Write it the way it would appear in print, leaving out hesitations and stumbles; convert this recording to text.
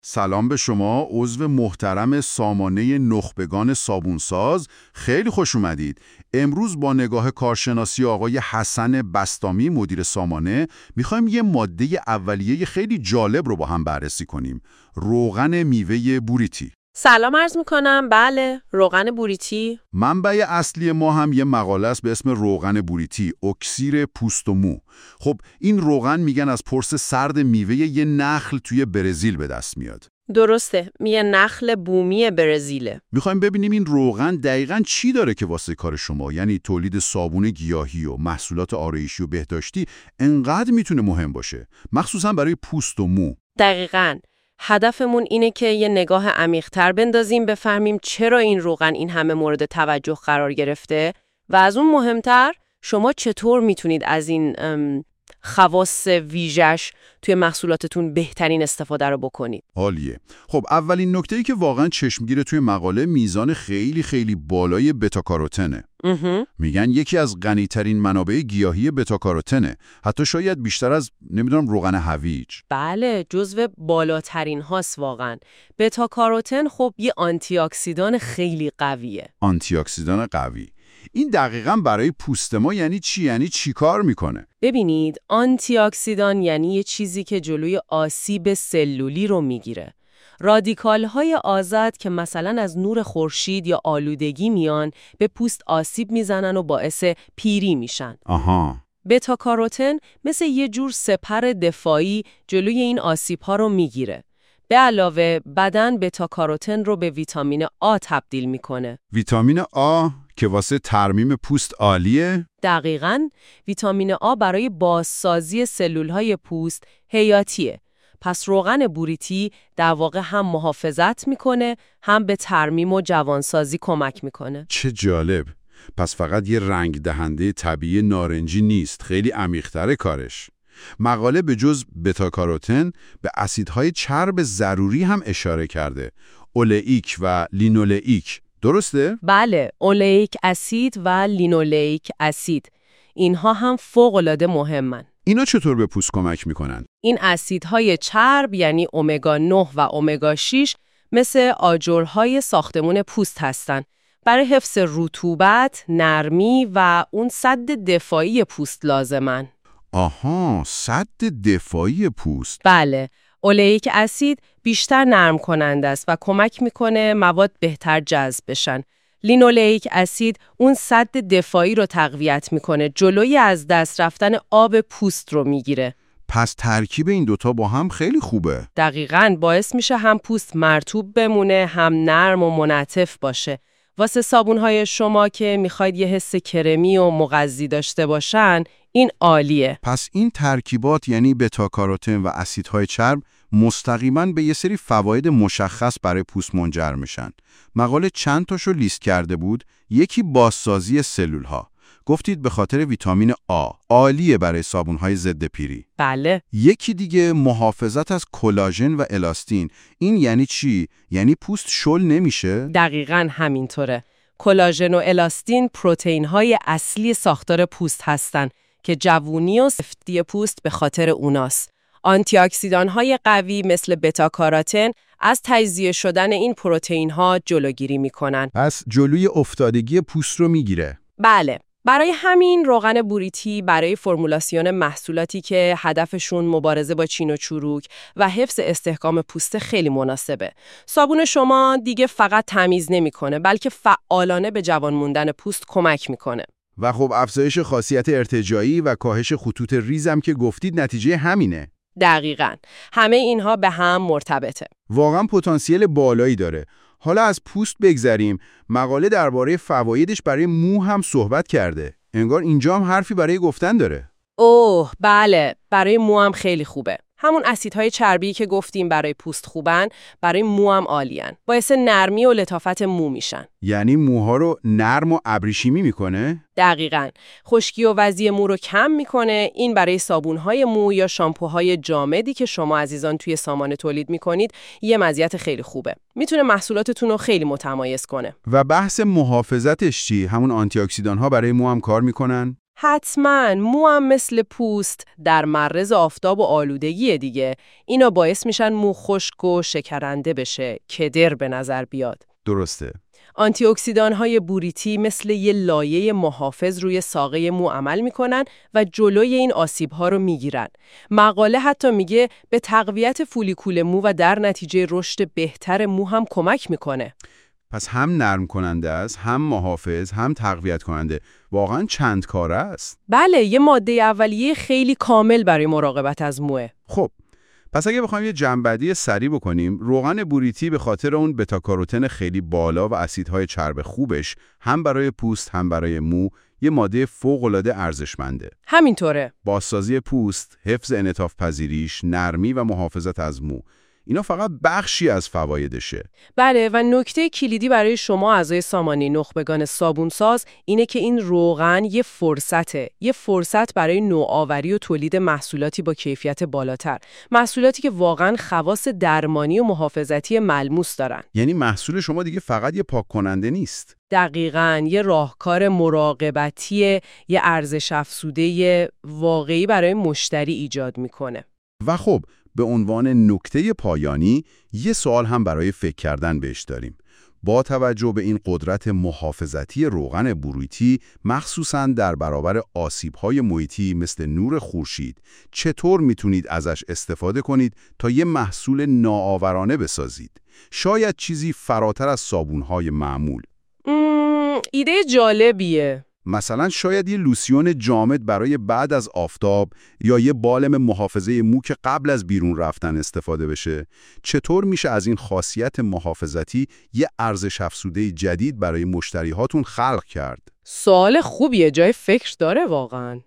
سلام به شما، عضو محترم سامانه نخبگان صابونساز. خیلی خوش اومدید. امروز با نگاه کارشناسی آقای حسن بسطامی مدیر سامانه میخوایم یه ماده اولیه خیلی جالب رو با هم بررسی کنیم. روغن میوه بوریتی. سلام عرض میکنم. بله، روغن بوریتی. منبع اصلی ما هم یه مقاله است به اسم روغن بوریتی، اکسیر پوست و مو. خب این روغن میگن از پرس سرد میوه یه نخل توی برزیل به دست میاد. درسته، یه نخل بومی برزیله. میخوایم ببینیم این روغن دقیقاً چی داره که واسه کار شما، یعنی تولید صابون گیاهی و محصولات آرایشی و بهداشتی انقدر میتونه مهم باشه، مخصوصاً برای پوست و مو. دقیقاً. هدفمون اینه که یه نگاه عمیق‌تر بندازیم، بفهمیم چرا این روغن این همه مورد توجه قرار گرفته و از اون مهمتر شما چطور میتونید از این خواص ویژش توی محصولاتتون بهترین استفاده رو بکنید. عالیه. خب اولین نکته‌ای که واقعاً چشمگیره توی مقاله میزان خیلی خیلی بالای بتا کاروتنه. میگن یکی از غنی‌ترین منابع گیاهی بتا کاروتنه، حتی شاید بیشتر از روغن هویج. بله، جزو بالاترین هاست واقعاً. بتا کاروتن خب یه آنتی اکسیدان خیلی قویه. آنتی اکسیدان قوی. این دقیقاً برای پوست ما یعنی چی؟ یعنی چی کار میکنه؟ ببینید، آنتی اکسیدان یعنی یه چیزی که جلوی آسیب سلولی رو میگیره. رادیکال‌های آزاد که مثلا از نور خورشید یا آلودگی میان به پوست آسیب میزنن و باعث پیری میشن. بتا کاروتن مثل یه جور سپر دفاعی جلوی این آسیب‌ها رو میگیره. به علاوه بدن بتا کاروتن رو به ویتامین آ تبدیل میکنه. ویتامین آ که واسه ترمیم پوست عالیه؟ دقیقاً. ویتامین آ برای بازسازی سلول‌های پوست حیاتیه. پس روغن بوریتی در واقع هم محافظت میکنه، هم به ترمیم و جوانسازی کمک میکنه. چه جالب. پس فقط یه رنگ دهنده طبیعی نارنجی نیست، خیلی عمیق‌تره کارش. مقاله به جز بتا کاروتن به اسیدهای چرب ضروری هم اشاره کرده، اولئیک و لینولئیک. درسته؟ بله، اولئیک اسید و لینولئیک اسید. اینها هم فوق‌العاده مهمن. اینا چطور به پوست کمک میکنن؟ این اسیدهای چرب یعنی امگا 9 و امگا 6 مثل آجرهای ساختمون پوست هستن. برای حفظ رطوبت، نرمی و اون سد دفاعی پوست لازمن. آها، سد دفاعی پوست. بله، اولئیک اسید بیشتر نرم کننده است و کمک میکنه مواد بهتر جذب بشن. لینولئیک اسید اون سد دفاعی رو تقویت میکنه، جلوی از دست رفتن آب پوست رو میگیره. پس ترکیب این دوتا با هم خیلی خوبه. دقیقاً، باعث میشه هم پوست مرطوب بمونه، هم نرم و منعطف باشه. واسه صابون‌های شما که میخواید یه حس کرمی و مغذی داشته باشن، این عالیه. پس این ترکیبات یعنی بتا کاروتن و اسیدهای چرب مستقیما به یه سری فواید مشخص برای پوست منجر میشن. مقاله چند تاشو لیست کرده بود. یکی بازسازی سلول‌ها. گفتید به خاطر ویتامین آ، عالیه برای صابون‌های ضد پیری. بله. یکی دیگه محافظت از کلاژن و الاستین. این یعنی چی؟ یعنی پوست شل نمیشه؟ دقیقاً همینطوره. کلاژن و الاستین پروتئین‌های اصلی ساختار پوست هستن که جوونی و سفتی پوست به خاطر اوناست. آنتی اکسیدان‌های قوی مثل بتا کاروتن از تجزیه شدن این پروتئین‌ها جلوگیری می‌کنن. پس جلوی افتادگی پوست رو میگیره. بله. برای همین روغن بوریتی برای فرمولاسیون محصولاتی که هدفشون مبارزه با چین و چروک و حفظ استحکام پوست خیلی مناسبه. صابون شما دیگه فقط تمیز نمی‌کنه، بلکه فعالانه به جوان موندن پوست کمک می‌کنه. و خب افزایش خاصیت ارتجاعی و کاهش خطوط ریزم که گفتید نتیجه همینه. دقیقاً. همه اینها به هم مرتبطه. واقعا پتانسیل بالایی داره. حالا از پوست بگذریم. مقاله درباره فوایدش برای مو هم صحبت کرده. انگار اینجا هم حرفی برای گفتن داره. اوه بله، برای مو هم خیلی خوبه. همون اسیدهای چربی که گفتیم برای پوست خوبن، برای مو هم عالیان. باعث نرمی و لطافت مو میشن. یعنی موها رو نرم و ابریشمی میکنه؟ دقیقاً. خشکی و وضعی مو رو کم میکنه. این برای صابونهای مو یا شامپوهای جامدی که شما عزیزان توی سامانه تولید میکنید یه مزیت خیلی خوبه. میتونه محصولاتتون رو خیلی متمایز کنه. و بحث محافظتش چی؟ همون آنتی اکسیدان ها برای مو هم کار میکنن؟ حتما مو هم مثل پوست در معرض آفتاب و آلودگی دیگه. اینا باعث میشن مو خشک و شکننده بشه، کدر به نظر بیاد. درسته. آنتی اکسیدان‌های بوریتی مثل یه لایه محافظ روی ساقه مو عمل میکنن و جلوی این آسیب‌ها رو میگیرن. مقاله حتی میگه به تقویت فولیکول مو و در نتیجه رشد بهتر مو هم کمک میکنه. پس هم نرم کننده است، هم محافظ، هم تقویت کننده. واقعاً چند کاره است. بله، یه ماده اولیه خیلی کامل برای مراقبت از موه. خب پس اگه بخوایم یه جنبندی سریع بکنیم، روغن بوریتی به خاطر اون بتا کاروتن خیلی بالا و اسیدهای چرب خوبش هم برای پوست هم برای مو یه ماده فوق‌العاده ارزشمنده. همینطوره. بازسازی پوست، حفظ انعطاف پذیریش، نرمی و محافظت از مو، اینا فقط بخشی از فوایدشه. بله، و نکته کلیدی برای شما اعضای سامانه نخبگان صابونساز اینه که این روغن یه فرصت برای نوآوری و تولید محصولاتی با کیفیت بالاتر، محصولاتی که واقعاً خواص درمانی و محافظتی ملموس دارن. یعنی محصول شما دیگه فقط یه پاک کننده نیست. دقیقاً یه راهکار مراقبتی، یه ارزش افزوده واقعی برای مشتری ایجاد میکنه. و خب به عنوان نکته پایانی یه سوال هم برای فکر کردن بهش داریم. با توجه به این قدرت محافظتی روغن بوریتی، مخصوصاً در برابر آسیب‌های محیطی مثل نور خورشید، چطور میتونید ازش استفاده کنید تا یه محصول نوآورانه بسازید؟ شاید چیزی فراتر از صابون‌های معمول. ایده جالبیه. مثلا شاید یه لوسیون جامد برای بعد از آفتاب یا یه بالم محافظه مو که قبل از بیرون رفتن استفاده بشه. چطور میشه از این خاصیت محافظتی یه ارزش افزوده جدید برای مشتریهاتون خلق کرد؟ سوال خوبیه، جای فکر داره واقعاً.